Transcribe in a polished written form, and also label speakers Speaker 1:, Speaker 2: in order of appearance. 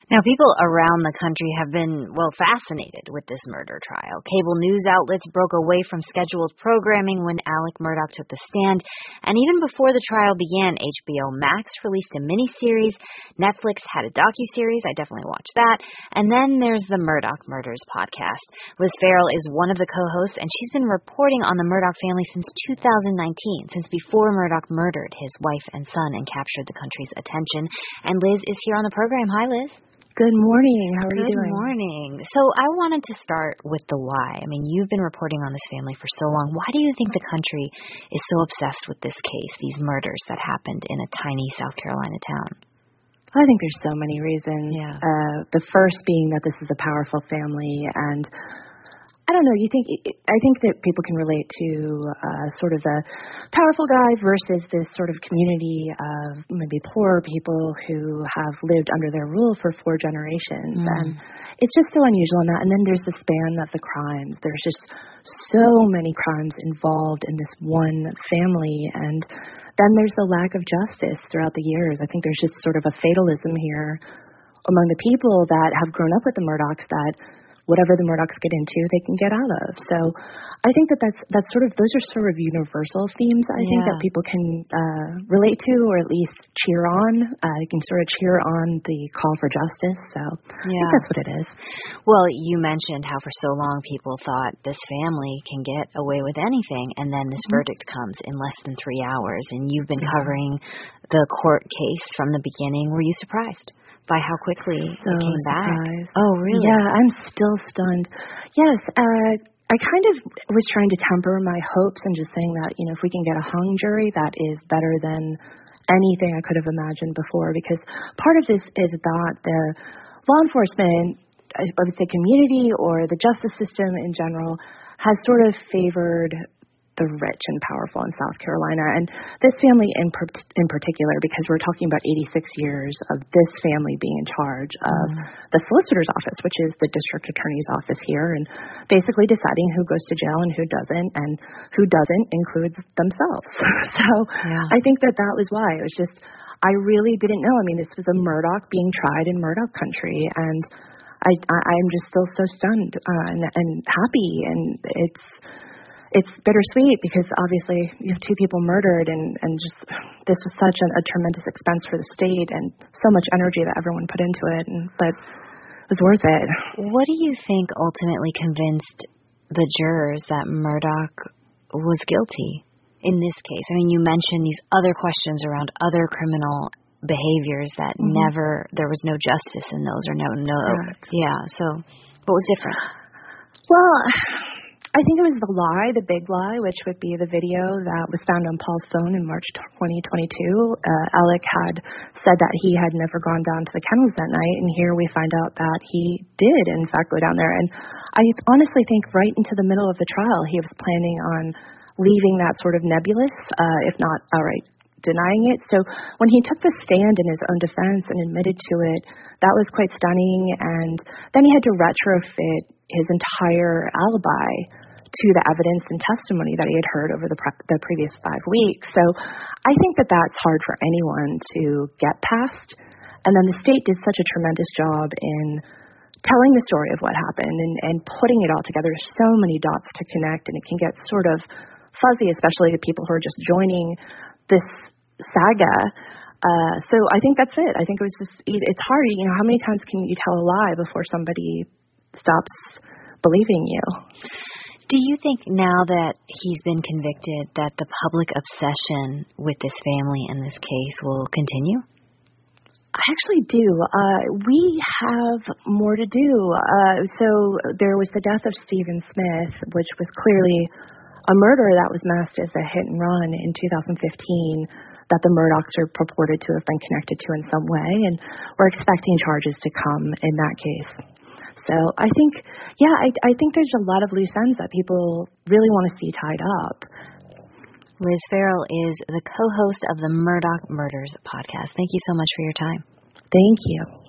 Speaker 1: Now, people around the country have been, fascinated with this murder trial. Cable news outlets broke away from scheduled programming when Alec Murdaugh took the stand. And even before the trial began, HBO Max released a miniseries. Netflix had a docuseries. I definitely watched that. And then there's the Murdaugh Murders podcast. Liz Farrell is one of the co-hosts, and she's been reporting on the Murdaugh family since 2019, since before Murdaugh murdered his wife and son and captured the country's attention. And Liz is here on the program. Hi, Liz.
Speaker 2: Good morning. How are you doing?
Speaker 1: Good morning. So I wanted to start with the why. I mean, you've been reporting on this family for so long. Why do you think the country is so obsessed with this case, these murders that happened in a tiny South Carolina town?
Speaker 2: I think there's so many reasons.
Speaker 1: Yeah.
Speaker 2: The first being that this is a powerful family, and I don't know. I think that people can relate to sort of the powerful guy versus this sort of community of maybe poorer people who have lived under their rule for 4 generations. And it's just so unusual in that. And then there's the span of the crimes. There's just so many crimes involved in this one family. And then there's the lack of justice throughout the years. I think there's just sort of a fatalism here among the people that have grown up with the Murdaughs that whatever the Murdaughs get into, they can get out of. So I think that's sort of, those are sort of universal themes, I think, that people can relate to, or at least cheer on. You can sort of cheer on the call for justice. So I think that's what it is.
Speaker 1: Well, you mentioned how for so long people thought this family can get away with anything, and then this verdict comes in less than 3 hours, and you've been covering the court case from the beginning. Were you surprised by how quickly it came back? Oh, really?
Speaker 2: Yeah, I'm still stunned. Yes, I kind of was trying to temper my hopes and just saying that, if we can get a hung jury, that is better than anything I could have imagined before, because part of this is that the law enforcement, I would say community, or the justice system in general, has sort of favored the rich and powerful in South Carolina. And this family in particular, because we're talking about 86 years of this family being in charge of the solicitor's office, which is the district attorney's office here, and basically deciding who goes to jail and who doesn't, and who doesn't includes themselves. So I think that was why. It was just, I really didn't know. I mean, this was a Murdaugh being tried in Murdaugh country, and I'm just still so stunned and happy, and it's bittersweet because obviously you have 2 people murdered, and just this was such a tremendous expense for the state and so much energy that everyone put into it, but it was worth it.
Speaker 1: What do you think ultimately convinced the jurors that Murdaugh was guilty in this case? I mean, you mentioned these other questions around other criminal behaviors that there was no justice in those, or no.
Speaker 2: Correct.
Speaker 1: Yeah, so what was different?
Speaker 2: Well, I think it was the big lie, which would be the video that was found on Paul's phone in March 2022. Alec had said that he had never gone down to the kennels that night, and here we find out that he did, in fact, go down there. And I honestly think right into the middle of the trial, he was planning on leaving that sort of nebulous, if not outright denying it. So when he took the stand in his own defense and admitted to it, that was quite stunning. And then he had to retrofit his entire alibi to the evidence and testimony that he had heard over the previous 5 weeks. So I think that that's hard for anyone to get past. And then the state did such a tremendous job in telling the story of what happened and putting it all together. There's so many dots to connect, and it can get sort of fuzzy, especially to people who are just joining this saga. So I think that's it. I think it was just, it's hard. How many times can you tell a lie before somebody stops believing you?
Speaker 1: Do you think now that he's been convicted that the public obsession with this family and this case will continue?
Speaker 2: I actually do. We have more to do. So there was the death of Stephen Smith, which was clearly a murder that was masked as a hit and run in 2015 that the Murdaughs are purported to have been connected to in some way, and we're expecting charges to come in that case. So I think, I think there's a lot of loose ends that people really want to see tied up.
Speaker 1: Liz Farrell is the co-host of the Murdaugh Murders podcast. Thank you so much for your time.
Speaker 2: Thank you.